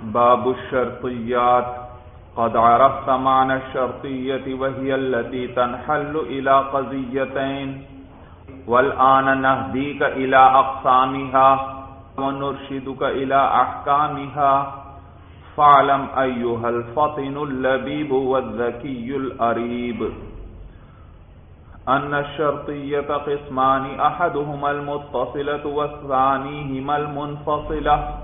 باب الشرطيات. قد عرفت معنى الشرطية وهي التي تنحل إلى قضيتين، والآن نهديك إلى أقسامها ونرشدك إلى أحكامها. فاعلم أيها الفطن اللبيب والذكي الأريب أن الشرطية قسمان، أحدهما المتصلة والثانيهما المنفصلة.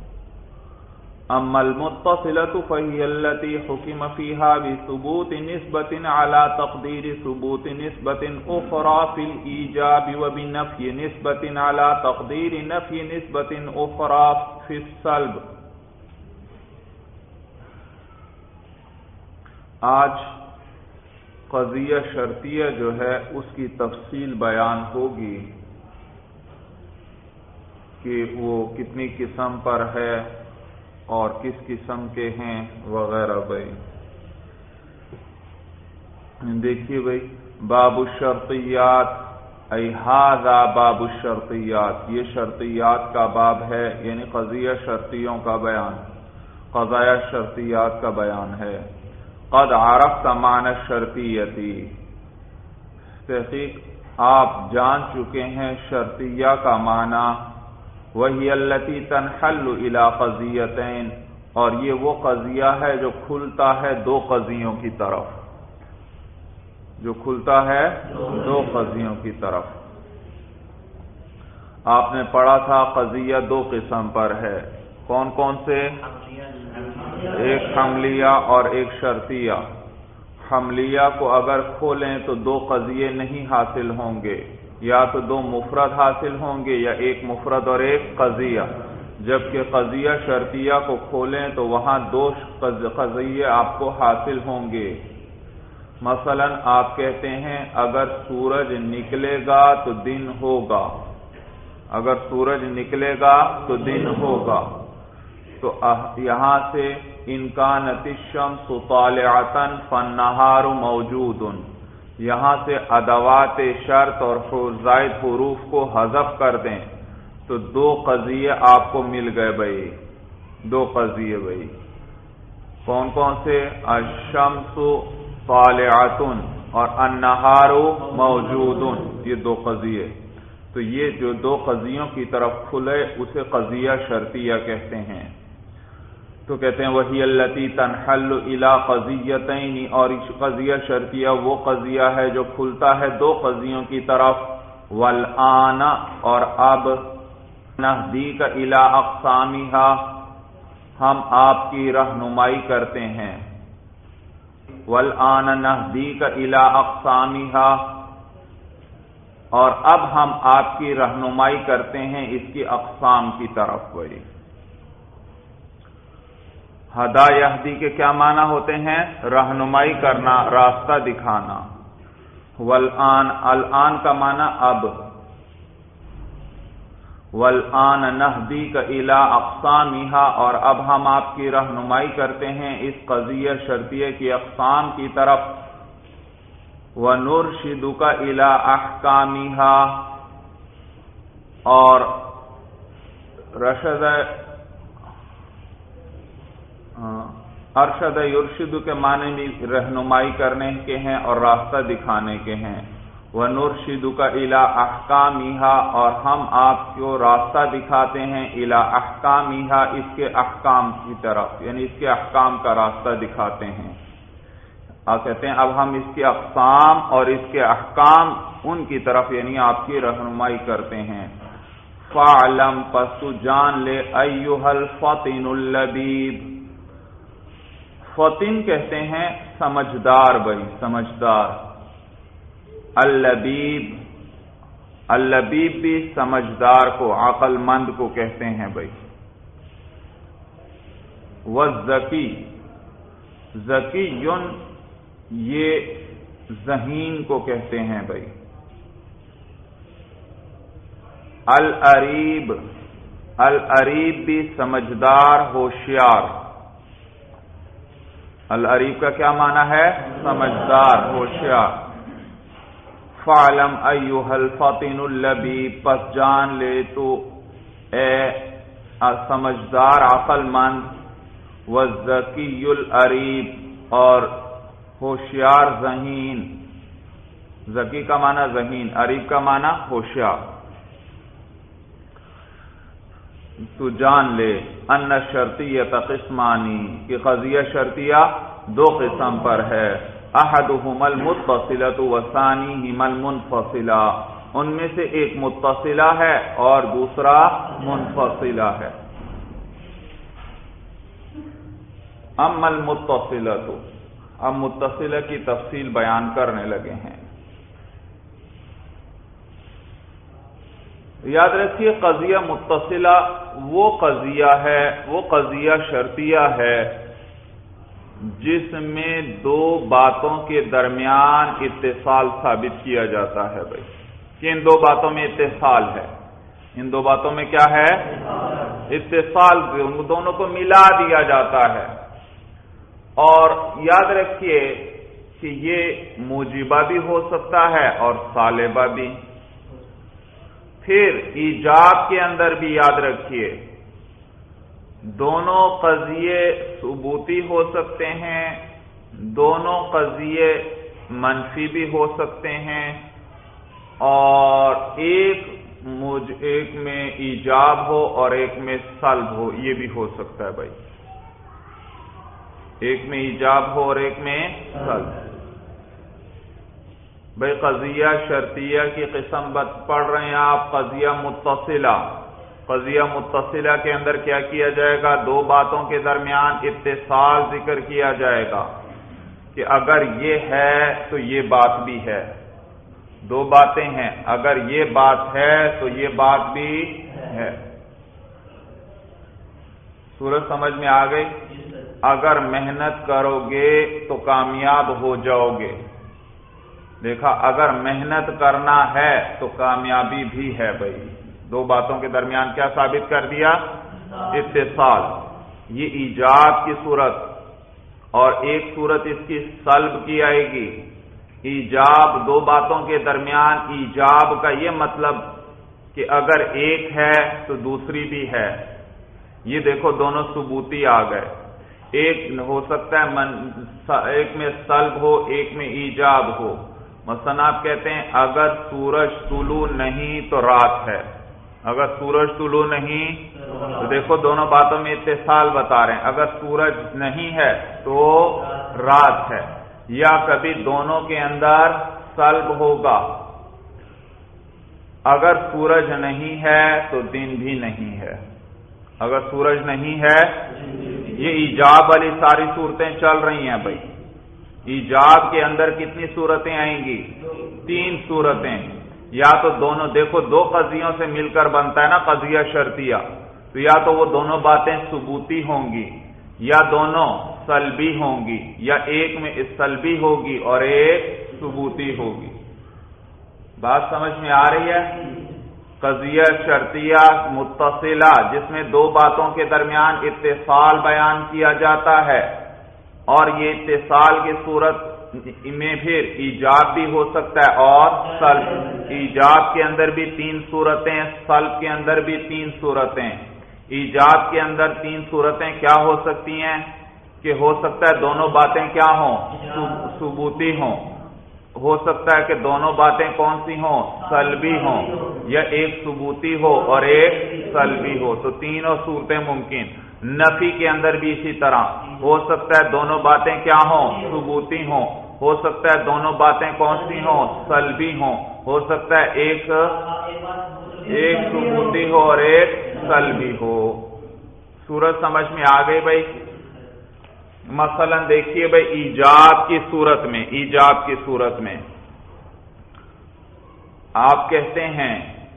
أما المتصلة فهي التي حكم فيها بثبوت نسبة على تقدير ثبوت نسبة أخرى في الإيجاب، وبنفي نسبة على تقدير نفي نسبة أخرى في السلب. آج قضیہ شرطیہ جو ہے اس کی تفصیل بیان ہوگی کہ وہ کتنی قسم پر ہے اور کس قسم کے ہیں وغیرہ. بھائی دیکھیے بھائی، باب الشرطیات ای ھذا باب الشرطیات، یہ شرطیات کا باب ہے، یعنی قضیہ شرطیوں کا بیان، قضایا شرطیات کا بیان ہے. قد عرفت معنی الشرطیتی، تحقیق آپ جان چکے ہیں شرطیہ کا معنی. وہی التی تنحل الی قضیتین، اور یہ وہ قضیہ ہے جو کھلتا ہے دو قضیوں کی طرف، جو کھلتا ہے دو قضیوں کی طرف. آپ نے پڑھا تھا قضیہ دو قسم پر ہے، کون کون سے؟ ایک حملیہ اور ایک شرطیہ. حملیہ کو اگر کھولیں تو دو قضیے نہیں حاصل ہوں گے، یا تو دو مفرد حاصل ہوں گے یا ایک مفرد اور ایک قضیہ. جبکہ قضیہ شرطیہ کو کھولیں تو وہاں دو قضیے آپ کو حاصل ہوں گے. مثلا آپ کہتے ہیں اگر سورج نکلے گا تو دن ہوگا، اگر سورج نکلے گا تو دن ہوگا. تو یہاں سے ان کانت الشمس طالعۃ فالنہار موجود، یہاں سے ادوات شرط اور زائد حروف کو حذف کر دیں تو دو قضیے آپ کو مل گئے. بھائی دو قضیے بھائی کون کون سے؟ الشمس طالعۃ اور النہار موجود، یہ دو قضیے. تو یہ جو دو قضیوں کی طرف کھلے اسے قضیہ شرطیہ کہتے ہیں. تو کہتے ہیں وہی التی تنحل الی قضیتین، اور قضیہ شرطیہ وہ قضیہ ہے جو کھلتا ہے دو قضیوں کی طرف. والآن، اور اب، نہدیک الی اقسامہا، ہم آپ کی رہنمائی کرتے ہیں. والآن نہدیک الی اقسامہا، اور اب ہم آپ کی رہنمائی کرتے ہیں اس کی اقسام کی طرف. بھائی ہدا یہدی کے کیا معنی ہوتے ہیں؟ رہنمائی کرنا، راستہ دکھانا. والآن، الآن کا معنی اب. والآن نہدیک الی اقسامہا، اور اب ہم آپ کی رہنمائی کرتے ہیں اس قضیہ شرطیہ کی اقسام کی طرف. ونرشدک الی احکامہا، اور رشد ارشد یرشد کے معنی بھی رہنمائی کرنے کے ہیں اور راستہ دکھانے کے ہیں. وَنُرْشِدُكَ إِلَىٰ أَحْكَامِهَا، اور ہم آپ کو راستہ دکھاتے ہیں إِلَىٰ أَحْكَامِهَا، اس کے احکام کی طرف، یعنی اس کے احکام کا راستہ دکھاتے ہیں. آپ کہتے ہیں اب ہم اس کی اقسام اور اس کے احکام ان کی طرف یعنی آپ کی رہنمائی کرتے ہیں. فَاعْلَمْ، پس تو جان لے، أَيُّهَا الْفَطِنُ اللَّبِيبُ. فطن کہتے ہیں سمجھدار. بھائی سمجھدار. اللبیب، اللبیب بھی سمجھدار کو، عقل مند کو کہتے ہیں. بھائی والذکی، ذکی یہ ذہین کو کہتے ہیں. بھائی العریب، العریب بھی سمجھدار، ہوشیار. العریب کا کیا معنی ہے؟ سمجھدار، ہوشیار. فَاعْلَمْ أَيُّهَا الْفَطِنُ اللَّبِيبُ، پس جان لے تو اے سمجھدار عقل مند والذکی العریب اور ہوشیار ذہین، ذکی کا معنی ذہین، عریب کا معنی ہوشیار۔ تو جان لے ان شرطیۃ قسمانی کہ قضیہ شرطیہ دو قسم پر ہے، احدہما المتصلۃ وثانیہما المنفصلہ، ان میں سے ایک متصلہ ہے اور دوسرا منفصلہ ہے۔ اما المتصلۃ، اب متصلہ کی تفصیل بیان کرنے لگے ہیں۔ یاد رکھیے قضیہ متصلہ وہ قضیہ ہے، وہ قضیہ شرطیہ ہے جس میں دو باتوں کے درمیان اتصال ثابت کیا جاتا ہے بھائی، کہ ان دو باتوں میں اتصال ہے، ان دو باتوں میں کیا ہے؟ اتصال، ان دونوں کو ملا دیا جاتا ہے۔ اور یاد رکھیے کہ یہ موجبہ بھی ہو سکتا ہے اور سالبہ بھی۔ پھر ایجاب کے اندر بھی یاد رکھیے دونوں قضیے ثبوتی ہو سکتے ہیں، دونوں قضیے منفی بھی ہو سکتے ہیں، اور ایک میں ایجاب ہو اور ایک میں سلب ہو، یہ بھی ہو سکتا ہے بھائی، ایک میں ایجاب ہو اور ایک میں سلب۔ بھائی قضیہ شرطیہ کی قسم پڑھ رہے ہیں آپ، قضیہ متصلہ، قضیہ متصلہ کے اندر کیا کیا جائے گا؟ دو باتوں کے درمیان اتصال ذکر کیا جائے گا کہ اگر یہ ہے تو یہ بات بھی ہے، دو باتیں ہیں، اگر یہ بات ہے تو یہ بات بھی ہے۔ سورج سمجھ میں آ گئی؟ اگر محنت کرو گے تو کامیاب ہو جاؤ گے، دیکھا، اگر محنت کرنا ہے تو کامیابی بھی ہے بھائی، دو باتوں کے درمیان کیا ثابت کر دیا؟ اتصال۔ یہ ایجاب کی صورت، اور ایک صورت اس کی سلب کی آئے گی۔ ایجاب، دو باتوں کے درمیان ایجاب کا یہ مطلب کہ اگر ایک ہے تو دوسری بھی ہے، یہ دیکھو دونوں ثبوتی آ گئے۔ ایک ہو سکتا ہے ایک میں سلب ہو، ایک میں ایجاب ہو۔ مثلا آپ کہتے ہیں اگر سورج طلوع نہیں تو رات ہے، اگر سورج طلوع نہیں تو دیکھو دونوں باتوں میں اتصال بتا رہے ہیں، اگر سورج نہیں ہے تو رات ہے۔ یا کبھی دونوں کے اندر سلب ہوگا، اگر سورج نہیں ہے تو دن بھی نہیں ہے، اگر سورج نہیں ہے۔ یہ ایجاب والی ساری صورتیں چل رہی ہیں بھائی، ایجاب کے اندر کتنی صورتیں آئیں گی؟ تین صورتیں، یا تو دونوں، دیکھو دو قضیوں سے مل کر بنتا ہے نا قضیہ شرطیہ، تو یا تو وہ دونوں باتیں ثبوتی ہوں گی یا دونوں سلبی ہوں گی، یا ایک میں سلبی ہوگی اور ایک ثبوتی ہوگی۔ بات سمجھ میں آ رہی ہے؟ قضیہ شرطیہ متصلہ جس میں دو باتوں کے درمیان اتصال بیان کیا جاتا ہے، اور یہ اتصال کی صورت میں پھر ایجاب بھی ہو سکتا ہے اور سلب۔ ایجاب کے اندر بھی تین صورتیں، سلب کے اندر بھی تین صورتیں۔ ایجاب کے اندر تین صورتیں کیا ہو سکتی ہیں کہ ہو سکتا ہے دونوں باتیں کیا ہوں؟ ثبوتی ہوں، ہو سکتا ہے کہ دونوں باتیں کون سی ہوں؟ سلبی ہوں، یا ایک ثبوتی ہو اور ایک سلبی ہو، تو تینوں صورتیں ممکن۔ نفی کے اندر بھی اسی طرح ہو سکتا ہے دونوں باتیں کیا ہوں؟ ثبوتی ہوں، ہو سکتا ہے دونوں باتیں کون سی ہوں؟ سلبی ہوں، ہو سکتا ہے ایک ثبوتی ہو اور ایک سلبی ہو۔ صورت سمجھ میں آ گئی بھائی؟ مثلا دیکھیے بھائی ایجاب کی صورت میں، ایجاب کی صورت میں آپ کہتے ہیں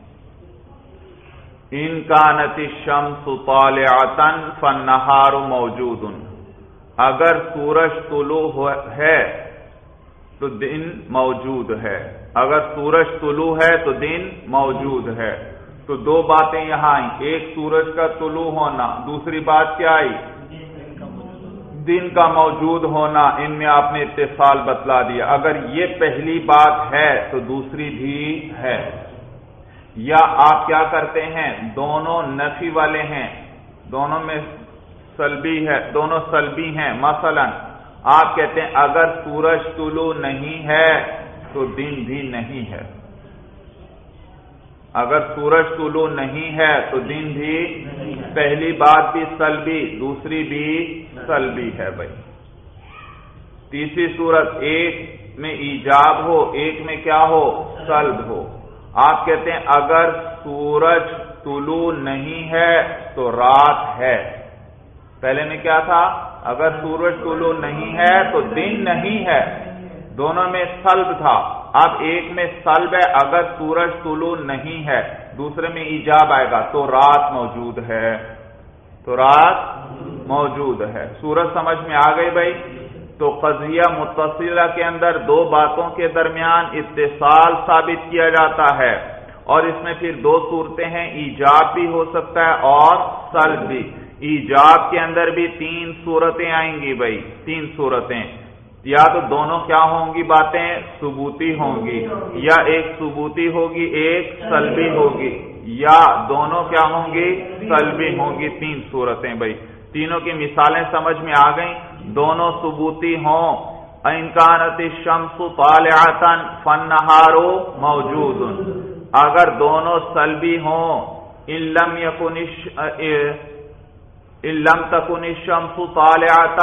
ان کانت الشمس طالعۃ فالنہار موجود، اگر سورج طلوع ہے تو دن موجود ہے، اگر سورج طلوع ہے تو دن موجود ہے۔ تو دو باتیں یہاں آئیں، ایک سورج کا طلوع ہونا، دوسری بات کیا آئی؟ دن کا موجود ہونا۔ ان میں آپ نے اتصال بتلا دیا، اگر یہ پہلی بات ہے تو دوسری بھی ہے۔ یا آپ کیا کرتے ہیں، دونوں نفی والے ہیں، دونوں میں سلبی ہے، دونوں سلبی ہیں۔ مثلا آپ کہتے ہیں اگر سورج طلوع نہیں ہے تو دن بھی نہیں ہے، اگر سورج طلوع نہیں ہے تو دن بھی، پہلی بات بھی سلبی، دوسری بھی سلبی ہے بھائی۔ تیسری صورت ایک میں ایجاب ہو، ایک میں کیا ہو، سلب ہو۔ آپ کہتے ہیں اگر سورج طلوع نہیں ہے تو رات ہے، پہلے میں کیا تھا، اگر سورج طلوع نہیں ہے تو دن نہیں ہے، دونوں میں سلب تھا۔ اب ایک میں سلب ہے اگر سورج طلوع نہیں ہے، دوسرے میں ایجاب آئے گا تو رات موجود ہے، تو رات موجود ہے۔ صورت سمجھ میں آ گئی بھائی؟ تو قضیہ متصلہ کے اندر دو باتوں کے درمیان اتصال ثابت کیا جاتا ہے، اور اس میں پھر دو صورتیں ہیں، ایجاب بھی ہو سکتا ہے اور سلب بھی۔ ایجاب کے اندر بھی تین صورتیں آئیں گی بھائی، تین صورتیں، یا تو دونوں کیا ہوں گی، باتیں ثبوتی ہوں گی، یا ایک ثبوتی ہوگی ایک سلبی ہوگی، یا دونوں کیا ہوں گی، سلبی ہوں گی۔ تین صورتیں بھائی، تینوں کی مثالیں سمجھ میں آ گئیں۔ دونوں ثبوتی ہوں، ان کانت الشمس طالعۃ فالنہار موجود، اگر دونوں سلبی ہوں، ان لم تکن الشمس طالعۃ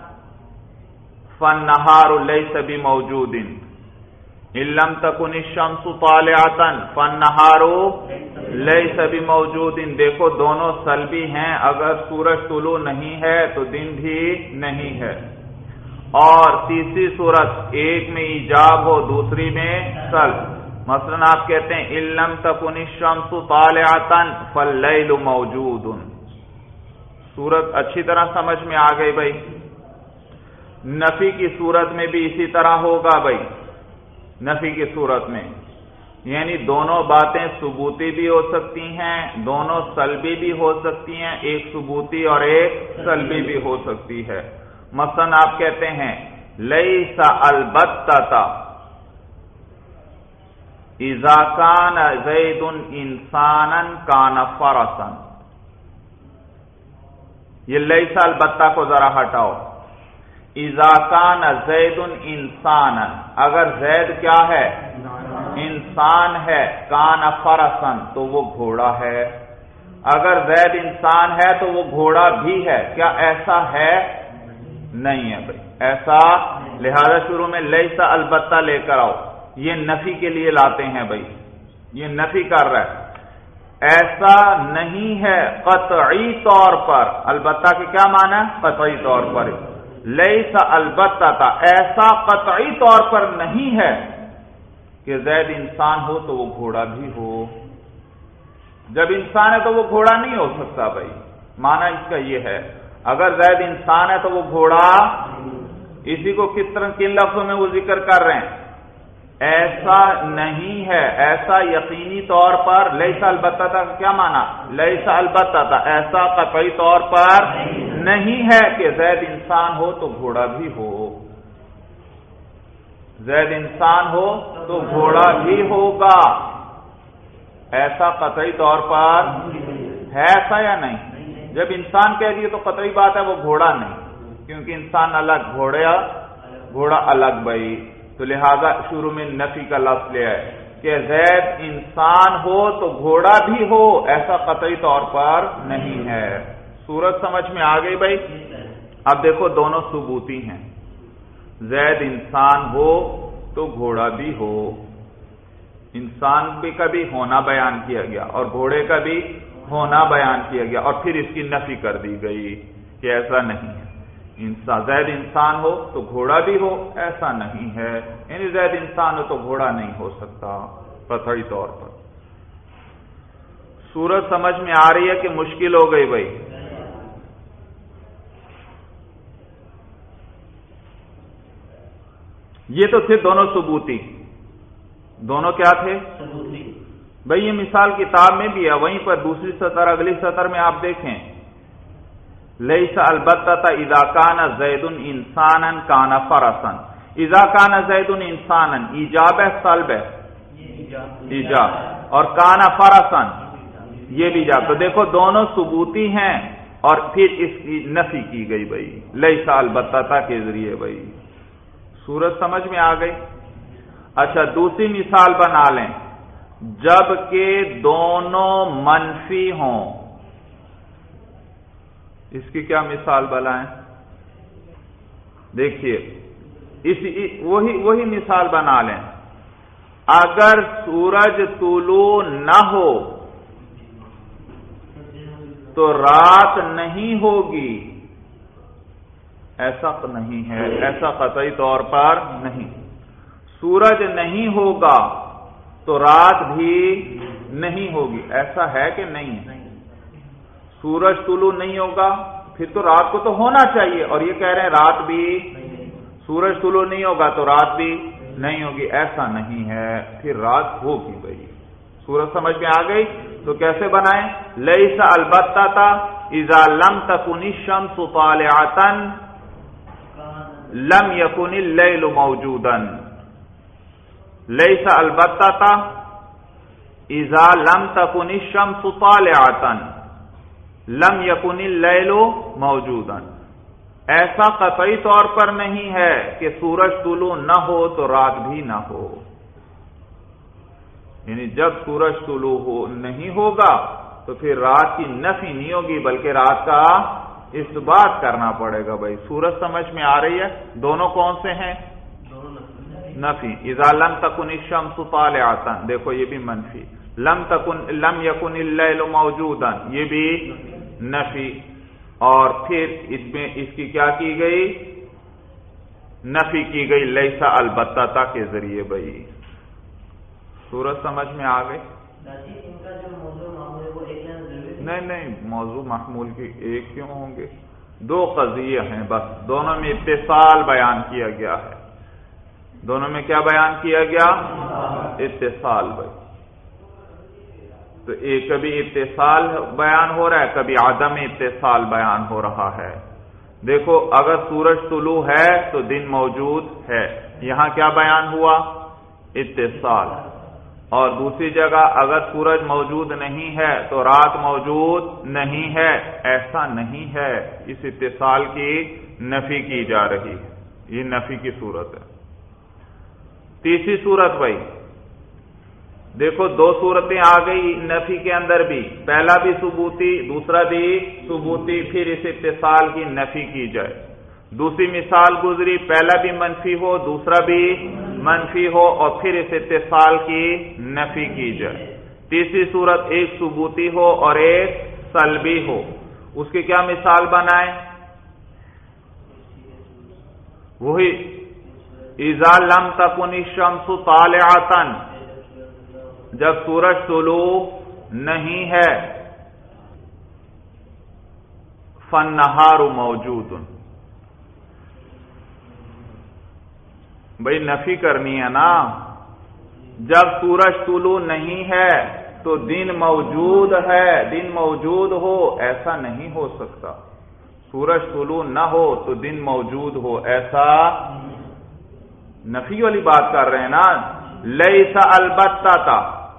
فالنہار لیس بموجود، ان لم تکن الشمس طالعۃ فالنہار لیس بموجود۔ دیکھو دونوں سلبی ہیں، اگر سورج طلوع نہیں ہے تو دن بھی نہیں ہے۔ اور تیسری صورت ایک میں ایجاب ہو، دوسری میں سلب، مثلا آپ کہتے ہیں ان لم تکن الشمس طالعۃ فاللیل موجود۔ صورت اچھی طرح سمجھ میں آ گئی بھائی؟ نفی کی صورت میں بھی اسی طرح ہوگا بھائی، نفی کی صورت میں یعنی دونوں باتیں ثبوتی بھی ہو سکتی ہیں، دونوں سلبی بھی ہو سکتی ہیں، ایک ثبوتی اور ایک سلبی بھی ہو سکتی ہے۔ مثلا آپ کہتے ہیں لیس البتۃ اذا کان زید انسانا کان فرسا، یہ لیس البتہ کو ذرا ہٹاؤ۔ اذا کان زید انسانا، اگر زید کیا ہے، انسان ہے، کان فرسن تو وہ گھوڑا ہے، اگر زید انسان ہے تو وہ گھوڑا بھی ہے، کیا ایسا ہے؟ نہیں ہے بھائی، ایسا، لہذا شروع میں لیس البتہ لے کر آؤ، یہ نفی کے لیے لاتے ہیں بھائی، یہ نفی کر رہا ہے، ایسا نہیں ہے قطعی طور پر۔ البتہ کے کیا معنی ہے؟ قطعی طور پر۔ لیس البتہ، ایسا قطعی طور پر نہیں ہے کہ زید انسان ہو تو وہ گھوڑا بھی ہو، جب انسان ہے تو وہ گھوڑا نہیں ہو سکتا بھائی، معنی اس کا یہ ہے، اگر زید انسان ہے تو وہ گھوڑا، اسی کو کس طرح کن لفظوں میں وہ ذکر کر رہے ہیں، ایسا نہیں ہے، ایسا یقینی طور پر، لیس البتہ کا کیا معنی، لیس البتہ ایسا قطعی طور پر نہیں ہے کہ زید انسان ہو تو گھوڑا بھی ہو، زید انسان ہو تو گھوڑا بھی ہوگا، ایسا قطعی طور پر ہے ایسا یا نہیں؟ جب انسان کہہ دیے تو قطعی بات ہے وہ گھوڑا نہیں، کیونکہ انسان الگ، گھوڑا الگ بھائی، تو لہذا شروع میں نفی کا لفظ لے آئے کہ زید انسان ہو تو گھوڑا بھی ہو، ایسا قطعی طور پر نہیں ہے۔ صورت سمجھ میں آ گئی بھائی؟ اب دیکھو دونوں ثبوتی ہیں، زید انسان ہو تو گھوڑا بھی ہو، انسان بھی کا بھی ہونا بیان کیا گیا اور گھوڑے کا بھی ہونا بیان کیا گیا، اور پھر اس کی نفی کر دی گئی کہ ایسا نہیں ہے، زید انسان ہو تو گھوڑا بھی ہو، ایسا نہیں ہے، یعنی زید انسان ہو تو گھوڑا نہیں ہو سکتا قطعی طور پر۔ صورت سمجھ میں آ رہی ہے کہ مشکل ہو گئی بھائی؟ یہ تو تھے دونوں ثبوتی، دونوں کیا تھے؟ بھائی یہ مثال کتاب میں بھی ہے، وہیں پر دوسری سطر، اگلی سطر میں آپ دیکھیں، لیس البتہ اذا کان زید انسانا کان فرسا، اذا کان زید انسانا ایجاب ہے سلب ہے؟ ایجاب، اور کان فرسا یہ بھی ایجاب، تو دیکھو دونوں ثبوتی ہیں، اور پھر اس کی نفی کی گئی بھائی، لیسا البتہ کے ذریعے بھائی۔ صورت سمجھ میں آ گئی؟ اچھا دوسری مثال بنا لیں، جب کہ دونوں منفی ہوں، اس کی کیا مثال بنائیں؟ دیکھیے وہی مثال بنا لیں، اگر سورج طلوع نہ ہو تو رات نہیں ہوگی، ایسا نہیں ہے، ایسا قطعی طور پر نہیں۔ سورج نہیں ہوگا تو رات بھی نہیں ہوگی، ایسا ہے کہ نہیں ہے؟ سورج طلوع نہیں ہوگا پھر تو رات کو تو ہونا چاہیے، اور یہ کہہ رہے ہیں رات بھی، سورج طلوع نہیں ہوگا تو رات بھی نہیں ہوگی، ایسا نہیں ہے، پھر رات ہوگی بھائی۔ سورج سمجھ میں آ گئی؟ تو کیسے بنائیں؟ لیسا البتہ اذا لم تکن الشمس طالعۃ لم یکن اللیل موجودا۔ لیسا البتہ اذا لم تکن الشمس طالعۃ لم یکن اللیل موجودا، ایسا قطعی طور پر نہیں ہے کہ سورج طلوع نہ ہو تو رات بھی نہ ہو، یعنی جب سورج طلوع نہیں ہوگا تو پھر رات کی نفی نہیں ہوگی بلکہ رات کا اثبات کرنا پڑے گا بھائی۔ سورج سمجھ میں آ رہی ہے؟ دونوں کون سے ہیں؟ نفی۔ اذا لم تکن الشمس طالعۃ، دیکھو یہ بھی منفی، لم یکن اللیل موجودا، یہ بھی نفی، اور پھر اس کی کیا کی گئی؟ نفی کی گئی لیسا البتہ کے ذریعے بھائی۔ سورج سمجھ میں آ گئی؟ نہیں، موضوع محمول کی ایک کیوں ہوں گے؟ دو قضیے ہیں بس، دونوں میں اتصال بیان کیا گیا ہے۔ دونوں میں کیا بیان کیا گیا؟ اتصال بھائی۔ تو ایک کبھی اتصال بیان ہو رہا ہے، کبھی عدم اتصال بیان ہو رہا ہے۔ دیکھو اگر سورج طلوع ہے تو دن موجود ہے، یہاں کیا بیان ہوا؟ اتصال۔ اور دوسری جگہ اگر سورج موجود نہیں ہے تو رات موجود نہیں ہے، ایسا نہیں ہے، اس اتصال کی نفی کی جا رہی ہے، یہ نفی کی صورت ہے۔ تیسری صورت بھائی، دیکھو دو صورتیں آ گئی نفی کے اندر بھی، پہلا بھی ثبوتی دوسرا بھی ثبوتی، پھر اس اتصال کی نفی کی جائے۔ دوسری مثال گزری، پہلا بھی منفی ہو دوسرا بھی منفی ہو اور پھر اس اتصال کی نفی کی جائے۔ تیسری صورت ایک ثبوتی ہو اور ایک سلبی ہو، اس کی کیا مثال بنائیں؟ وہی اذا لم تکن الشمس طالعۃ، جب سورج طلوع نہیں ہے، فالنہار موجود، بھئی نفی کرنی ہے نا، جب سورج طلوع نہیں ہے تو دن موجود ہے، دن موجود ہو ایسا نہیں ہو سکتا، سورج طلوع نہ ہو تو دن موجود ہو، ایسا نفی والی بات کر رہے ہیں نا۔ لیسا البتہ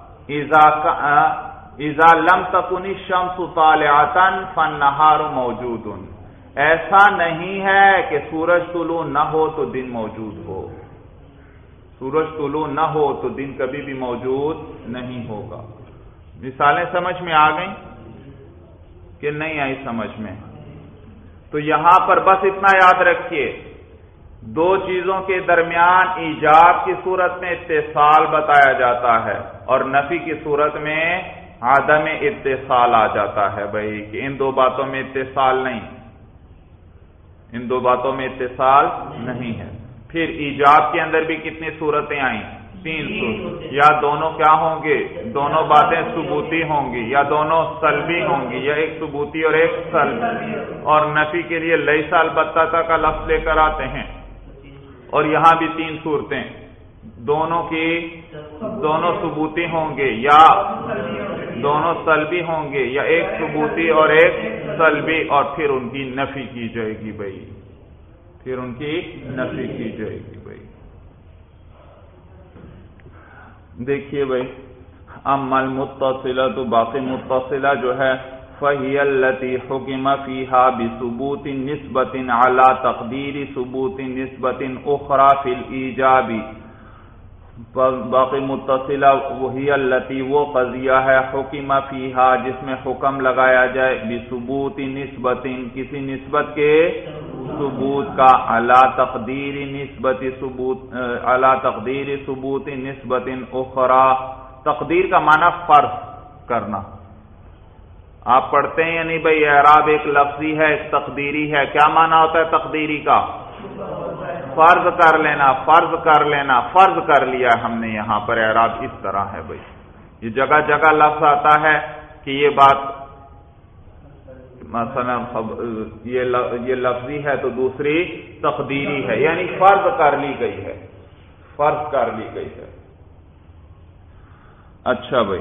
اذا لم تکن الشمس طالعۃ فالنہار موجود، ایسا نہیں ہے کہ سورج طلوع نہ ہو تو دن موجود ہو، سورج طلوع نہ ہو تو دن کبھی بھی موجود نہیں ہوگا۔ مثالیں سمجھ میں آ گئیں کہ نہیں آئی سمجھ میں؟ تو یہاں پر بس اتنا یاد رکھیے، دو چیزوں کے درمیان ایجاب کی صورت میں اتصال بتایا جاتا ہے اور نفی کی صورت میں عدم اتصال آ جاتا ہے بھائی، کہ ان دو باتوں میں اتصال نہیں، ان دو باتوں میں اتصال نہیں ہے۔ پھر ایجاب کے اندر بھی کتنی صورتیں آئیں؟ تین صورت، یا دونوں کیا ہوں گے؟ دونوں باتیں ثبوتی ہوں گی، یا دونوں سلبی ہوں گی، یا ایک ثبوتی اور ایک سلبی، اور نفی کے لیے لیسا البتہ کا لفظ لے کر آتے ہیں، اور یہاں بھی تین صورتیں، دونوں ثبوتی ہوں گے یا دونوں سلبی ہوں گے، یا ایک ثبوتی اور ایک سلبی، اور پھر ان کی نفی کی جائے گی بھائی، پھر ان کی نفی کی جائے گی بھائی۔ دیکھیے بھائی، اما المتصلہ، تو باقی متصلہ جو ہے فهي التي حكم فيها بثبوت نسبة على تقدير ثبوت نسبة أخرى في الإيجاب. باقی متصلہ وہی التی وہ قضیہ ہے حکم فیہا جس میں حکم لگایا جائے بثبوت نسبت کسی نسبت کے ثبوت کا علی تقدیر ثبوت نسبت اخرى. تقدیر کا معنی فرض کرنا. آپ پڑھتے ہیں یا نہیں بھائی؟ اعراب ایک لفظی ہے ایک تقدیری ہے. کیا معنی ہوتا ہے تقدیری کا؟ فرض کر لینا، فرض کر لینا، فرض کر لیا ہم نے. یہاں پر اعراب اس طرح ہے بھائی. یہ جگہ جگہ لفظ آتا ہے کہ یہ بات مثلا یہ لفظی ہے تو دوسری تقدیری ہے، یعنی فرض کر لی گئی ہے، فرض کر لی گئی ہے. اچھا بھائی،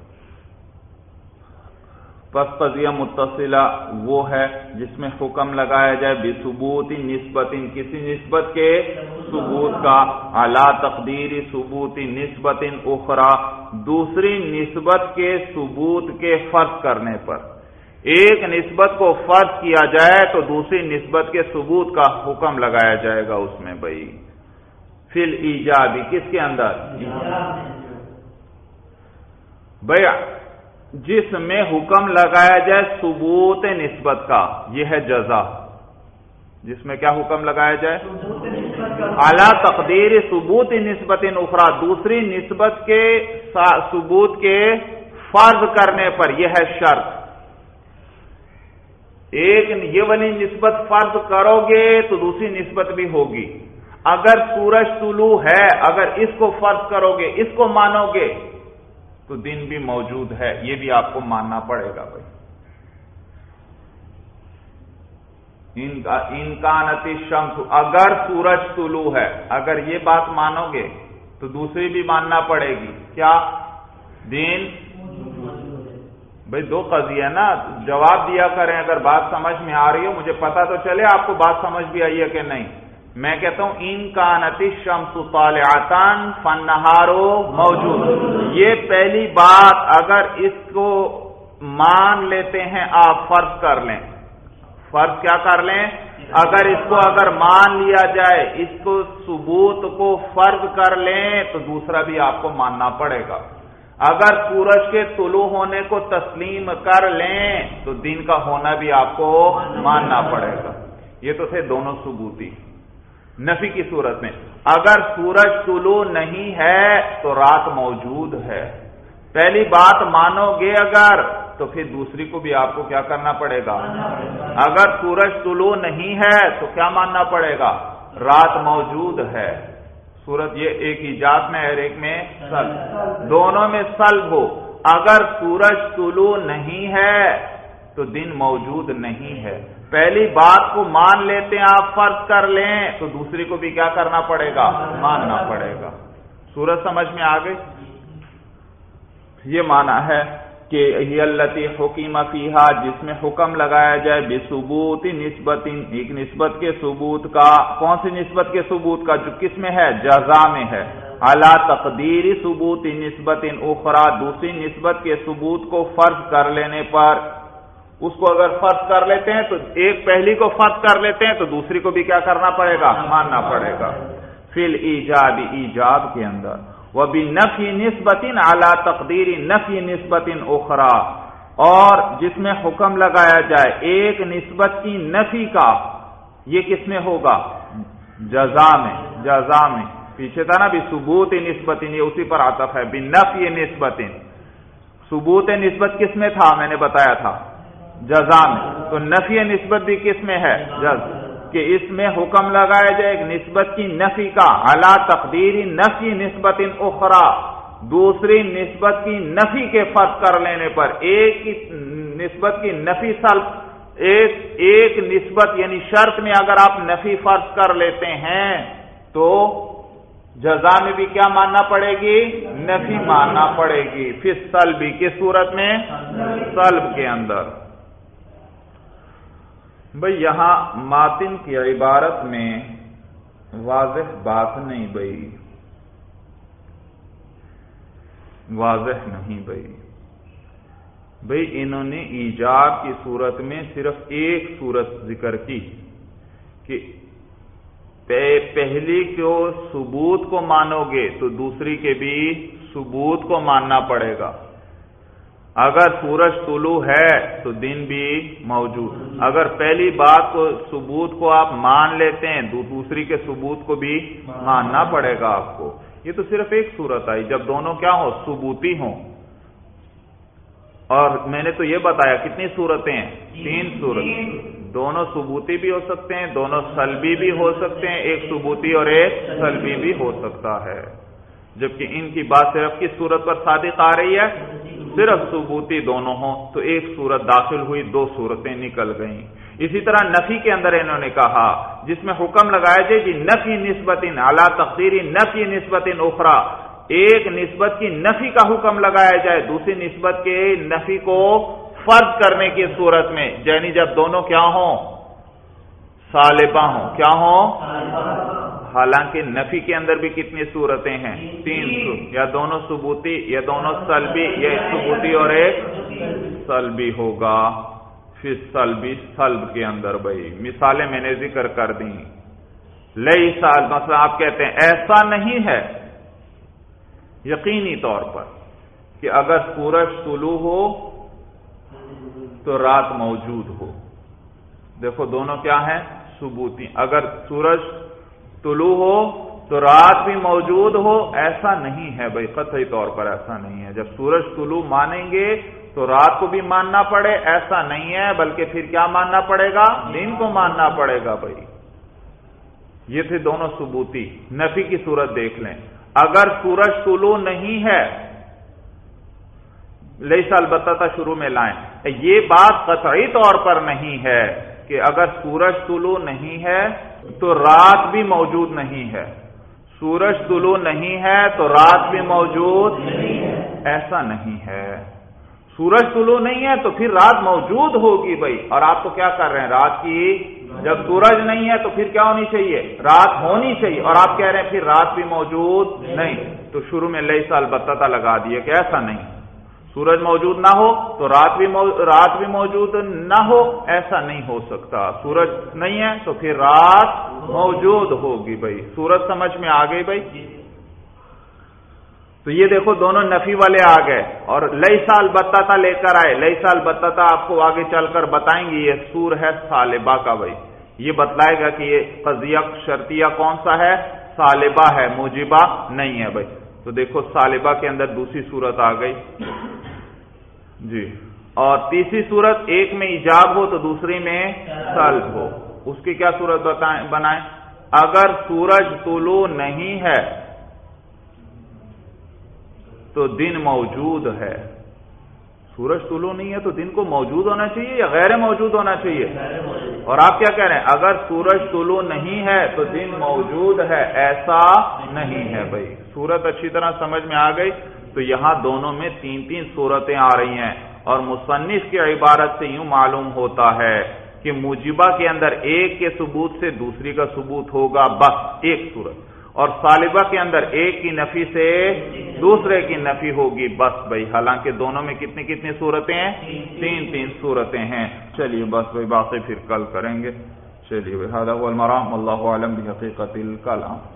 پس قضیہ متصلہ وہ ہے جس میں حکم لگایا جائے بثبوت نسبت کسی نسبت کے ثبوت کا علی تقدیر ثبوت نسبت اخرى دوسری نسبت کے ثبوت کے فرض کرنے پر. ایک نسبت کو فرض کیا جائے تو دوسری نسبت کے ثبوت کا حکم لگایا جائے گا اس میں بھائی. فی الایجاب کس کے اندر؟ بھائی جس میں حکم لگایا جائے ثبوت نسبت کا، یہ ہے جزا. جس میں کیا حکم لگایا جائے؟ اعلی تقدیر ثبوت نسبت اخرى دوسری نسبت کے ثبوت کے فرض کرنے پر، یہ ہے شرط. ایک یہ والی نسبت فرض کرو گے تو دوسری نسبت بھی ہوگی. اگر سورج طلوع ہے، اگر اس کو فرض کرو گے، اس کو مانو گے تو دن بھی موجود ہے، یہ بھی آپ کو ماننا پڑے گا بھائی. انکانت الشمس اگر سورج طلوع ہے، اگر یہ بات مانو گے تو دوسری بھی ماننا پڑے گی. کیا؟ دن بھائی دو قضیہ نا، جواب دیا کریں اگر بات سمجھ میں آ رہی ہو. مجھے پتا تو چلے آپ کو بات سمجھ بھی آئی ہے کہ نہیں. میں کہتا ہوں انکانت الشمس طالعۃ فالنہار موجود. یہ پہلی بات اگر اس کو مان لیتے ہیں آپ، فرض کر لیں. فرض کیا کر لیں؟ اگر اس کو اگر مان لیا جائے، اس کو ثبوت کو فرض کر لیں تو دوسرا بھی آپ کو ماننا پڑے گا. اگر سورج کے طلوع ہونے کو تسلیم کر لیں تو دن کا ہونا بھی آپ کو ماننا پڑے گا. یہ تو تھے دونوں ثبوتی. نفی کی صورت میں اگر سورج طلوع نہیں ہے تو رات موجود ہے. پہلی بات مانو گے اگر تو پھر دوسری کو بھی آپ کو کیا کرنا پڑے گا؟ اگر سورج طلوع نہیں ہے تو کیا ماننا پڑے گا؟ رات موجود ہے. صورت یہ ایک ایجاد میں اور ایک میں سلب، دونوں میں سلب ہو. اگر سورج طلوع نہیں ہے تو دن موجود نہیں ہے. پہلی بات کو مان لیتے ہیں آپ، فرض کر لیں تو دوسری کو بھی کیا کرنا پڑے گا؟ ماننا پڑے گا. صورت سمجھ میں آ گئی؟ یہ معنی ہے کہ ہی التی حکم فیہا جس میں حکم لگایا جائے بثبوت نسبت ایک نسبت کے ثبوت کا. کون سی نسبت کے ثبوت کا؟ جو کس میں ہے؟ جزا میں ہے. اعلی تقدیر ثبوت نسبت اخرى دوسری نسبت کے ثبوت کو فرض کر لینے پر. اس کو اگر فرض کر لیتے ہیں تو ایک پہلی کو فرض کر لیتے ہیں تو دوسری کو بھی کیا کرنا پڑے گا؟ ماننا پڑے گا. فی الایجاب ایجاب کے اندر وبنفی نسبت اعلی تقدیر نفی نسبت اخرى اور جس میں حکم لگایا جائے ایک نسبت کی نفی کا، یہ کس میں ہوگا؟ جزا میں. جزا میں پیچھے تھا نا بھی ثبوت نسبت، یہ اسی پر عطف ہے. بنفی نسبت ثبوت نسبت کس میں تھا؟ میں نے بتایا تھا جزا میں. تو نفی نسبت بھی کس میں ہے؟ جز کہ اس میں حکم لگایا جائے ایک نسبت کی نفی کا اعلی تقدیر نفی نسبت اخرى دوسری نسبت کی نفی کے فرض کر لینے پر. ایک نسبت کی نفی سلب، ایک نسبت یعنی شرط میں اگر آپ نفی فرض کر لیتے ہیں تو جزا میں بھی کیا ماننا پڑے گی؟ نفی ماننا پڑے گی. پھر سلبی کس صورت میں؟ سلب کے اندر. بھئی یہاں ماتن کی عبارت میں واضح بات نہیں بھئی، واضح نہیں بھئی. بھئی انہوں نے ایجاب کی صورت میں صرف ایک صورت ذکر کی کہ پہلی کو ثبوت کو مانو گے تو دوسری کے بھی ثبوت کو ماننا پڑے گا. اگر سورج طلوع ہے تو دن بھی موجود. اگر پہلی بات کو ثبوت کو آپ مان لیتے ہیں تو دوسری کے ثبوت کو بھی ماننا پڑے گا آپ کو. یہ تو صرف ایک صورت آئی جب دونوں کیا ہوں ثبوتی ہوں. اور میں نے تو یہ بتایا کتنی صورتیں ہیں 3 صورت. دونوں ثبوتی بھی ہو سکتے ہیں, دونوں سلبی بھی ہو سکتے ہیں, ایک ثبوتی اور ایک سلبی بھی ہو سکتا ہے. جبکہ ان کی بات صرف کس صورت پر صادق آ رہی ہے, صرف ثبوتی دونوں ہوں تو ایک صورت داخل ہوئی, 2 صورتیں نکل گئیں. اسی طرح نفی کے اندر انہوں نے کہا جس میں حکم لگایا جائے کہ نفی نسبت اعلی تقدیر نفی نسبت اخرى, ایک نسبت کی نفی کا حکم لگایا جائے دوسری نسبت کے نفی کو فرض کرنے کی صورت میں, یعنی جب دونوں کیا ہوں صالبہ ہوں. کیا ہوں؟ حالانکہ نفی کے اندر بھی کتنی صورتیں ہیں 3, یا دونوں ثبوتی یا دونوں سلبی, یا ایک ثبوتی اور ایک سلبی ہوگا. پھر سلبی سلب کے اندر بھائی مثالیں میں نے ذکر کر دیں. لیسا مثلا آپ کہتے ہیں ایسا نہیں ہے یقینی طور پر کہ اگر سورج طلوع ہو تو رات موجود ہو. دیکھو دونوں کیا ہیں ثبوتی. اگر سورج طلوع ہو تو رات بھی موجود ہو, ایسا نہیں ہے بھائی, قطعی طور پر ایسا نہیں ہے. جب سورج طلوع مانیں گے تو رات کو بھی ماننا پڑے, ایسا نہیں ہے, بلکہ پھر کیا ماننا پڑے گا دن کو ماننا پڑے گا بھائی. یہ تھے دونوں ثبوتی. نفی کی صورت دیکھ لیں. اگر سورج طلوع نہیں ہے, لیسا البتہ شروع میں لائیں, یہ بات قطعی طور پر نہیں ہے کہ اگر سورج طلوع نہیں ہے تو رات بھی موجود نہیں ہے. سورج طلوع نہیں ہے تو رات بھی موجود نہیں ہے, ایسا نہیں ہے. سورج طلوع نہیں ہے تو پھر رات موجود ہوگی بھائی. اور آپ تو کیا کر رہے ہیں رات کی, جب سورج نہیں ہے تو پھر کیا ہونی چاہیے رات ہونی چاہیے, اور آپ کہہ رہے ہیں پھر رات بھی موجود نہیں. تو شروع میں لیسا البتہ لگا دیے کہ ایسا نہیں, سورج موجود نہ ہو تو رات بھی موجود نہ ہو, ایسا نہیں ہو سکتا. سورج نہیں ہے تو پھر رات موجود ہوگی بھائی. سورج سمجھ میں آ گئی بھائی. تو یہ دیکھو دونوں نفی والے آ گئے اور لیسا البتہ لے کر آئے. لیسا البتہ آپ کو آگے چل کر بتائیں گے یہ سور ہے صالبہ کا بھائی. یہ بتلائے گا کہ یہ قضیہ شرطیہ کون سا ہے, صالبہ ہے, موجبہ نہیں ہے بھائی. تو دیکھو صالبہ کے اندر دوسری صورت آ گئی جی. اور تیسری صورت, ایک میں ایجاب ہو تو دوسری میں سلب ہو. اس کی کیا صورت بنائیں؟ اگر سورج طلوع نہیں ہے تو دن موجود ہے. سورج طلوع نہیں ہے تو دن کو موجود ہونا چاہیے یا غیر موجود ہونا چاہیے؟ اور آپ کیا کہہ رہے ہیں اگر سورج طلوع نہیں ہے تو دن موجود ہے, ایسا نہیں ہے بھائی. صورت اچھی طرح سمجھ میں آ گئی. تو یہاں دونوں میں 3 صورتیں آ رہی ہیں, اور مصنف کی عبارت سے یوں معلوم ہوتا ہے کہ موجبہ کے اندر ایک کے ثبوت سے دوسری کا ثبوت ہوگا, بس ایک صورت. اور صالبہ کے اندر ایک کی نفی سے دوسرے کی نفی ہوگی, بس بھائی. حالانکہ دونوں میں کتنی صورتیں ہیں 3 صورتیں ہیں. چلیے بس بھائی باقی پھر کل کریں گے. چلیے بھائی هذا هو المرام والله اعلم بحقیقت الکلام.